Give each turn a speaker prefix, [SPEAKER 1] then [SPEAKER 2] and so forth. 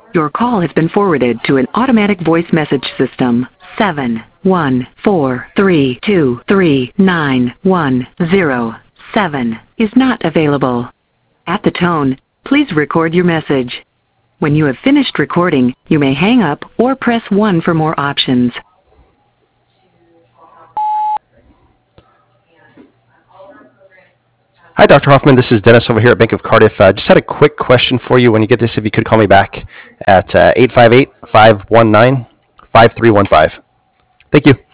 [SPEAKER 1] Your call has been forwarded to an automatic voice message system. 714323910 is not available. At the tone, please record your message. When you have finished recording, you may hang up or press 1 for more options.
[SPEAKER 2] Hi, Dr. Hoffman. This is Dennis over here at Bank of Cardiff. Just had a quick question for you. When you get this, if you could call me back at 858-519-5315. Thank you.